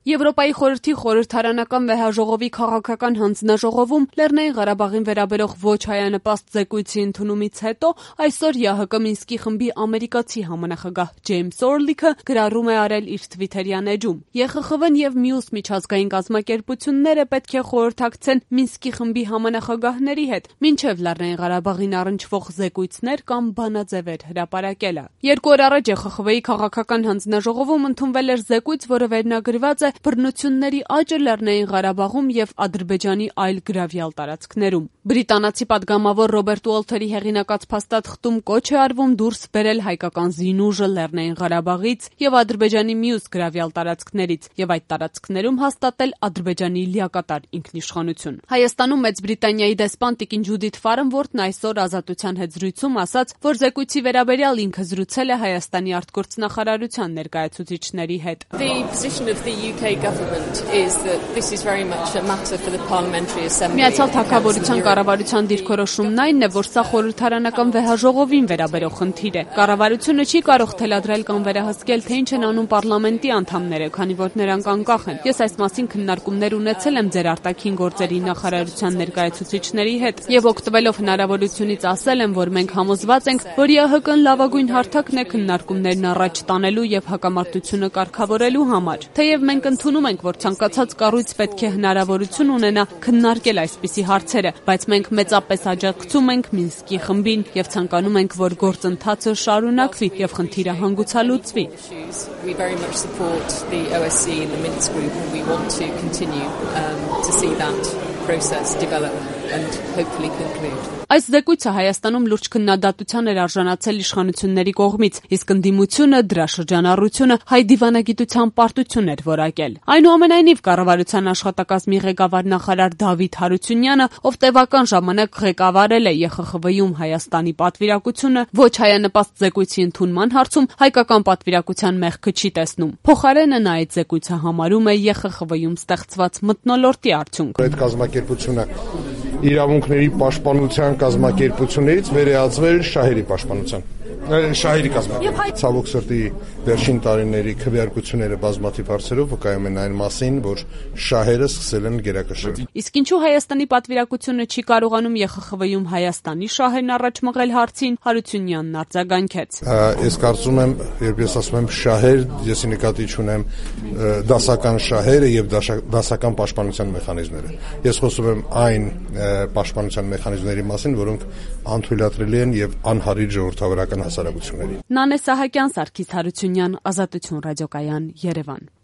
Եվրոպայի խորհրդի խորհրդարանական վեհաժողովի քաղաքական հանձնաժողովում Լեռնային Ղարաբաղին վերաբերող ոչ հայանպաստ զեկույցի ընդունումից հետո այսօր ԵԱՀԿ Մինսկի խմբի ամերիկացի համանախագահ Ջեյմս Օրլիքը գրառում է արել իր թվիթերյան էջում. ԵԽԽՎ-ն եւ մյուս միջազգային կազմակերպությունները պետք է խորհրդակցեն Մինսկի խմբի համանախագահների հետ, մինչեւ Լեռնային Ղարաբաղին առնչվող զեկույցներ կամ բանաձևեր հրապարակելը։ 2 օր առաջ ԵԽԽՎ-ի քաղաքական հանձնաժողովում ընդունվել էր զեկույց, որը վերնագրված է բռնությունների աճը Լեռնային Ղարաբաղում եւ Ադրբեջանի այլ գրավյալ տարածքներում։ Բրիտանացի պատգամավոր Ռոբերտ Ուոլթերի հեղինակած փաստաթղթում կոչ է արվում դուրս բերել հայկական զինուժը Լեռնային Ղարաբաղից եւ Ադրբեջանի մյուս գրավյալ տարածքներից եւ այդ տարածքներում հաստատել Ադրբեջանի լիակատար ինքնիշխանություն։ Հայաստանում Մեծ Բրիտանիայի դեսպան տիկին Ջուդիթ Ֆարենվորթն այսօր Ազատության հետ զրույցում ասաց, որ զեկույցի վերաբերյալ ինքը զրուցել է Հայաստանի արտգործնախարարության ներկայացուցիչների հետ։ Միացյալ Թագավորության կառավարության դիրքորոշումն այն է, որ սա խորհրդարանական վեհաժողովին վերաբերող խնդիր է։ Կառավարությունը չի կարող թելադրել կամ վերահսկել, թե ինչ են անում պարլամենտի անդամները, քանի որ նրանք անկախ են։ Ես այս մասին քննարկումներ ունեցել եմ ձեր արտաքին գործերի նախարարության ներկայացուցիչների հետ եւ օգտվելով հնարավորությունից ասել եմ, որ մենք համոզված ենք, որ ԵԱՀԿ-ն լավագույն հարթակն է քննարկումներն առաջ տանելու եւ հակամարտությունը կարգավորելու համար։ Թեև մենք ընդունում ենք, որ ցանկացած կառույց պետք է հնարավորություն ունենա քննարկել այսպիսի հարցերը, բայց մենք մեծապես աջակցում ենք Մինսկի խմբին եւ ցանկանում ենք, որ գործընթացը շարունակվի եւ խնդիրը հանգուցալուծվի։ Այս զեկույցը Հայաստանում լուրջ քննադատության էր արժանացել իշխանությունների կողմից, իսկ ընդդիմությունը դրա շրջանառությունը հայ դիվանագիտության պարտություն էր որակել։ Այնուամենայնիվ կառավարության աշխատակազմի ղեկավար նախարար Դավիթ Հարությունյանը, ով տևական ժամանակ ղեկավարել է ԵԽԽՎ-ում Հայաստանի պատվիրակությունը, ոչ հայանպաստ զեկույցի ընդունման հարցում հայկական պատվիրակության մեղքը չի տեսնում։ Փոխարենը նա այդ զեկույցը համարում է ԵԽԽՎ-ում ստեղծված մթնոլորտի արդյունք։ Այդ կազմակերպությունը իրավունքների պաշտպանության կազմակերպություններից վերածվել շահերի պաշտպանության։ Շահերի կազմակերպություն։ Ցավոք սրտի վերջին տարիների քվեարկությունները բազմաթիվ հարցերով վկայում են այն մասին, որ շահերը սկսել են գերակշռել։ Իսկ ինչու Հայաստանի պատվիրակությունը չի կարողանում ԵԽԽՎ-ում Հայաստանի շահերն առաջ մղել հարցին, Հարությունյանն արձագանքեց։ Ես կարծում եմ, երբ ես ասում եմ շահեր, ես նկատի ունեմ դասական շահերը եւ դասական պաշտպանության մեխանիզմները։ Ես խոսում եմ այն պաշտպանության մեխանիզմների մասին, որոնք անթույլատրելի են եւ անհարիր ժողովրդավարական հասարակությունների։ Նանե Սահակյան, Սարգիս Հարությունյան, Ազատություն ռադիոկայան, Երևան։